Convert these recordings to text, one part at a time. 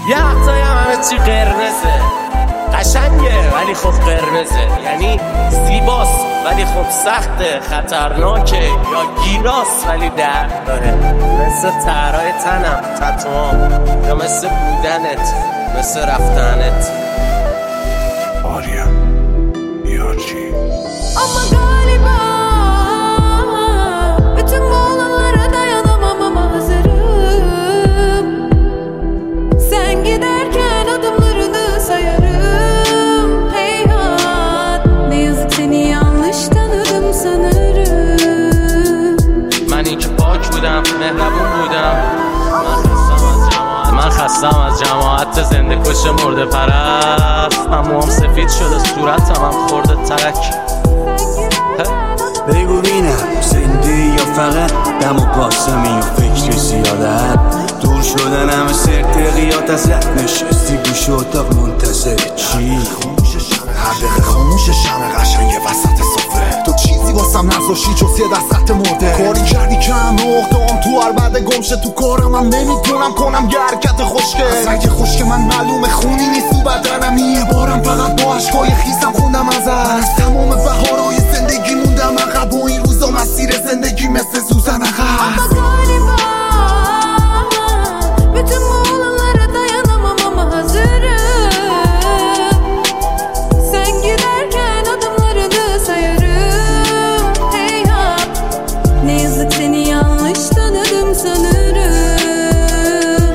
یه وقتایی همه چی قرمزه، قشنگه ولی خب قرمزه، یعنی زیباست ولی خب سخته، خطرناکه یا گیراست ولی درد داره، مثل طرای تنم، تتوام، یا مثل بودنت، مثل رفتنت. آریم یارجی Ama galiba bütün bu olanlara dayanamam ama hazırım. Sen giderken adımlarını sayarım. Heyhat, ne yazık seni yanlış tanıdım sanırım. من این که پاک بودم، مهربون بودم، من خستم از جماعت زنده کش مرده پرست. من موام سفید شده، صورتم هم خورده ترک. بگو بینم زنده یا فقط دم و قاسمی و فکر زیادت دور شدن همه سرتقیات ازت نشستی گوش اتاق منتظر چی؟ هر دقیقه خاموش شمه قشنگه وسط صفره تو چیزی واسم نذاشی جز یه دستت مرده کاری کردی که همه اقدام تو عربده گمشه تو کارم هم نمیتونم کنم یه حرکت خوشگه از رنگ خوشگه من معلومه خونی نیست تو بدنم یه بارم فقط با عشقای خیسم خوندم ازت از تمام بهارهای زندگی موندم عقب و این روزا مسیر زندگی مثل سوزن عقب Bütün bu olanlara dayanamam ama hazırım. Sen giderken adımlarını sayarım. Heyhat, ne yazık seni yanlış tanıdım sanırım.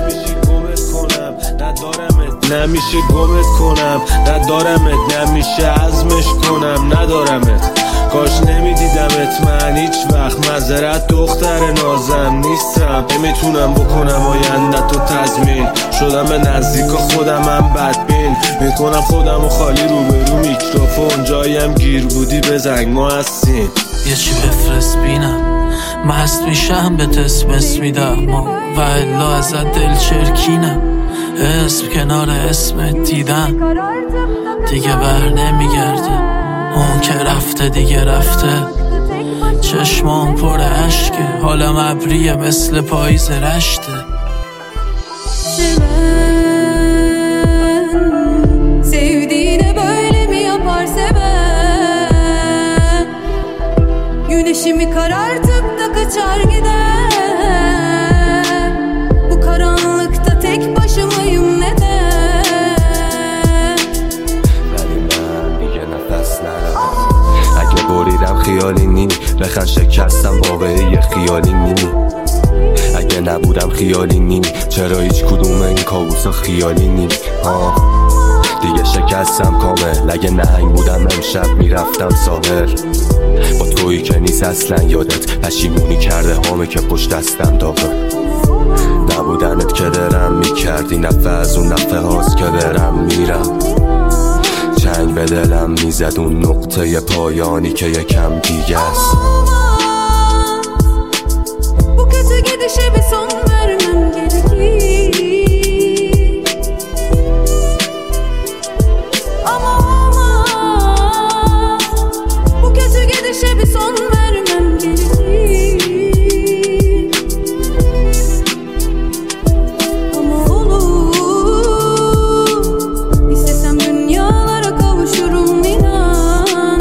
نمیشه گمت کنم ندارمت، نمیشه عزمش کنم ندارمت. کاش نمیدیدمت من هیچ وقت، معذرت دختر نازم نیستم. نمیتونم بکنم آیندت رو تضمین، شدم به نزدیکا خودمم بدبین. میکنم خودم و خالی روبرو میکروفون، جایم گیر بودی بزنگ ما هستیم. یه چی بفرست بینم مست میشم به اسم میدم و الا ازت دل چرکینم. اسم کنار اسمت دیدم دیگه بر نمیگرده، اون که رفته دیگه رفته. چشمام پر عشقه، حالم ابریه مثل پاییز رشته. Sevdiğine böyle mi yapar seven? Güneşimi karartıp da kaçar gider. Bu karanlıkta tek başımayım neden? ولی من دیگه نفس ندارم. اگه بریدم خیالی نینی، بخن شکستم واقعی خیالی نینی. اگه نبودم خیالی نینی، چرا هیچ کدوم این کابوسا خیالی نینی؟ دیگه شکستم کامل. اگه نهنگ بودم امشب میرفتم ساحل. با تویی که نیست اصلا یادت، پشیمونی کرده هامه که پشت دستم داغه. نبودنت که درم میکردی، نفه از اون نفه هاست که برم میرم. چنگ به دلم میزد اون نقطه پایانی که یکم دیگه است. Bu kötü gidişe bir son vermem gerekir. Ama olmaz. Bu kötü gidişe bir son vermem gerekir. Ama olur. İstesem dünyalara kavuşurum inan.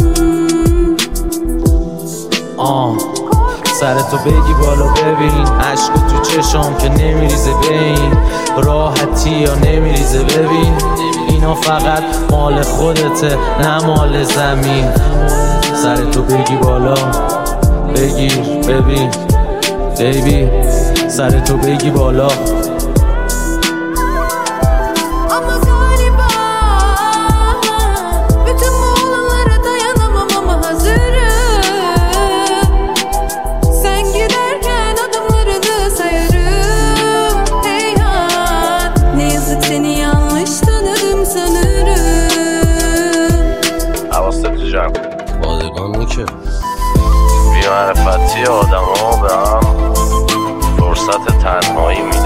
سر تو بگی بالا ببین، عشق تو چشام که نمیریزه به این راحتی یا نمیریزه. ببین اینا فقط مال خودته نه مال زمین. سر تو بگی بالا بگیر ببین بیبی، سر تو بگی بالا. Ama galiba bütün bu olanlara dayanamam ama hazırım. Sen giderken adımlarını sayarım. Heyhat, ne yazık seni yanlış tanıdım sanırım. حواست تو جمع بادگانی که بی‌معرفتی آدم ها به هم فرصت تنهایی میدن.